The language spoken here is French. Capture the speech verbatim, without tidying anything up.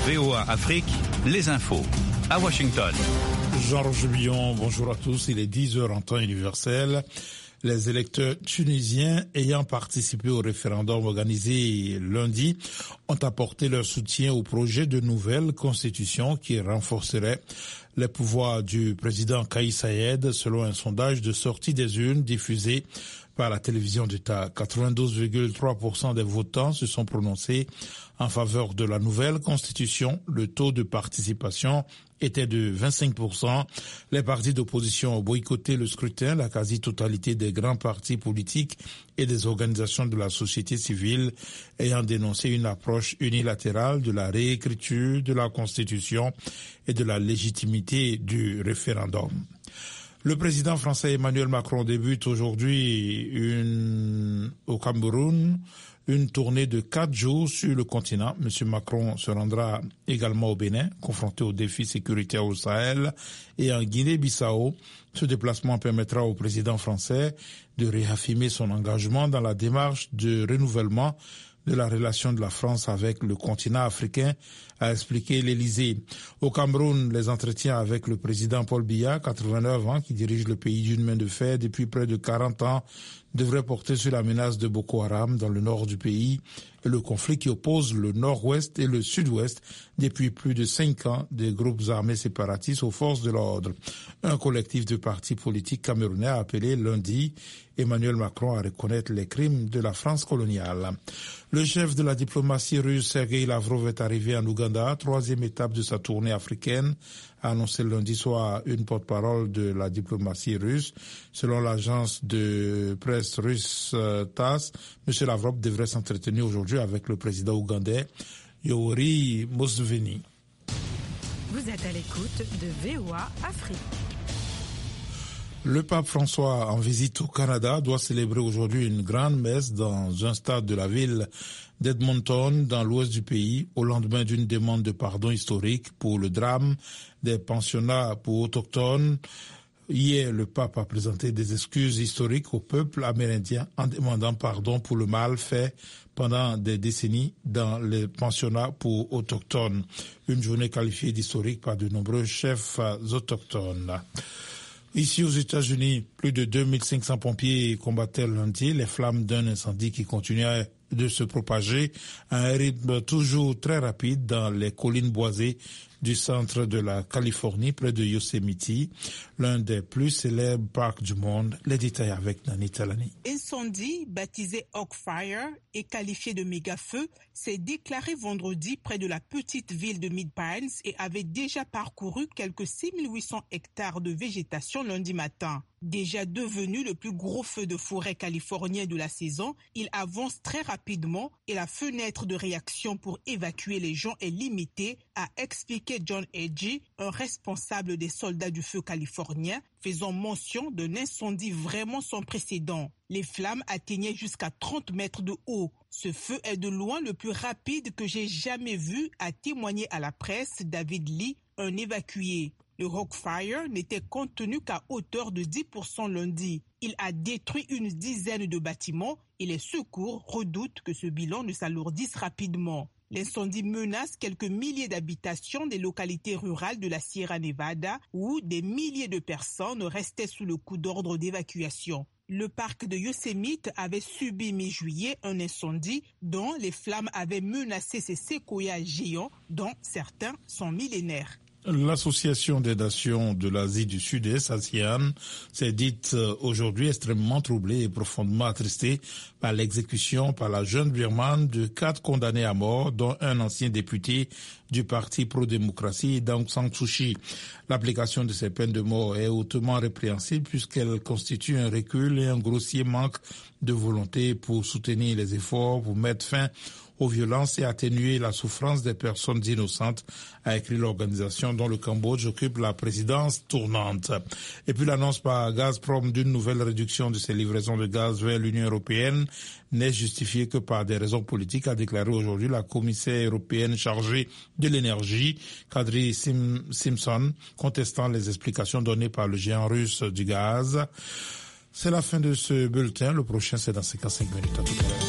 V O A Afrique, les infos. À Washington. Georges Billon, bonjour à tous. Il est dix heures en temps universel. Les électeurs tunisiens ayant participé au référendum organisé lundi ont apporté leur soutien au projet de nouvelle constitution qui renforcerait les pouvoirs du président Kais Saied selon un sondage de sortie des urnes diffusé par la télévision d'État. quatre-vingt-douze virgule trois pour cent des votants se sont prononcés en faveur de la nouvelle constitution. Le taux de participation était de vingt-cinq pour cent. Les partis d'opposition ont boycotté le scrutin. La quasi-totalité des grands partis politiques et des organisations de la société civile ayant dénoncé une approche unilatérale de la réécriture de la Constitution et de la légitimité du référendum. Le président français Emmanuel Macron débute aujourd'hui une, au Cameroun une tournée de quatre jours sur le continent. Monsieur Macron se rendra également au Bénin, confronté aux défis sécuritaires au Sahel et en Guinée-Bissau. Ce déplacement permettra au président français de réaffirmer son engagement dans la démarche de renouvellement de la relation de la France avec le continent africain, a expliqué l'Élysée. Au Cameroun, les entretiens avec le président Paul Biya, quatre-vingt-neuf ans, qui dirige le pays d'une main de fer depuis près de quarante ans, devraient porter sur la menace de Boko Haram dans le nord du pays et le conflit qui oppose le nord-ouest et le sud-ouest depuis plus de cinq ans des groupes armés séparatistes aux forces de l'ordre. Un collectif de partis politiques camerounais a appelé lundi Emmanuel Macron à reconnaître les crimes de la France coloniale. Le chef de la diplomatie russe, Sergei Lavrov, est arrivé en Ouganda, troisième étape de sa tournée africaine, a annoncé lundi soir une porte-parole de la diplomatie russe. Selon l'agence de presse russe euh, T A S S, M. Lavrov devrait s'entretenir aujourd'hui avec le président ougandais Yoweri Museveni. Vous êtes à l'écoute de V O A Afrique. Le pape François, en visite au Canada, doit célébrer aujourd'hui une grande messe dans un stade de la ville d'Edmonton, dans l'ouest du pays, au lendemain d'une demande de pardon historique pour le drame des pensionnats pour autochtones. Hier, le pape a présenté des excuses historiques au peuple amérindien en demandant pardon pour le mal fait pendant des décennies dans les pensionnats pour autochtones. Une journée qualifiée d'historique par de nombreux chefs autochtones. Ici aux États-Unis, plus de deux mille cinq cents pompiers combattaient lundi les flammes d'un incendie qui continuait de se propager à un rythme toujours très rapide dans les collines boisées du centre de la Californie, près de Yosemite, l'un des plus célèbres parcs du monde. Les détails avec Nani Talani. Incendie, baptisé Oak Fire et qualifié de méga-feu, s'est déclaré vendredi près de la petite ville de Mid-Pines et avait déjà parcouru quelques six mille huit cents hectares de végétation lundi matin. Déjà devenu le plus gros feu de forêt californien de la saison, il avance très rapidement et la fenêtre de réaction pour évacuer les gens est limitée, a expliqué John Edgy, un responsable des soldats du feu californien, faisant mention d'un incendie vraiment sans précédent. Les flammes atteignaient jusqu'à trente mètres de haut. Ce feu est de loin le plus rapide que j'ai jamais vu, a témoigné à la presse David Lee, un évacué. Le Oak Fire n'était contenu qu'à hauteur de dix pour cent lundi. Il a détruit une dizaine de bâtiments et les secours redoutent que ce bilan ne s'alourdisse rapidement. L'incendie menace quelques milliers d'habitations des localités rurales de la Sierra Nevada où des milliers de personnes restaient sous le coup d'ordre d'évacuation. Le parc de Yosemite avait subi mi-juillet un incendie dont les flammes avaient menacé ses séquoias géants, dont certains sont millénaires. L'Association des nations de l'Asie du Sud-Est, ASEAN, s'est dite aujourd'hui extrêmement troublée et profondément attristée par l'exécution par la jeune birmane de quatre condamnés à mort, dont un ancien député du parti pro-démocratie, Aung San Suu Kyi. L'application de ces peines de mort est hautement répréhensible puisqu'elle constitue un recul et un grossier manque de volonté pour soutenir les efforts pour mettre fin aux violences et atténuer la souffrance des personnes innocentes, a écrit l'organisation dont le Cambodge occupe la présidence tournante. Et puis l'annonce par Gazprom d'une nouvelle réduction de ses livraisons de gaz vers l'Union européenne n'est justifiée que par des raisons politiques, a déclaré aujourd'hui la commissaire européenne chargée de l'énergie, Kadri Sim- Simpson, contestant les explications données par le géant russe du gaz. C'est la fin de ce bulletin. Le prochain, c'est dans cinquante-cinq minutes. À tout à l'heure.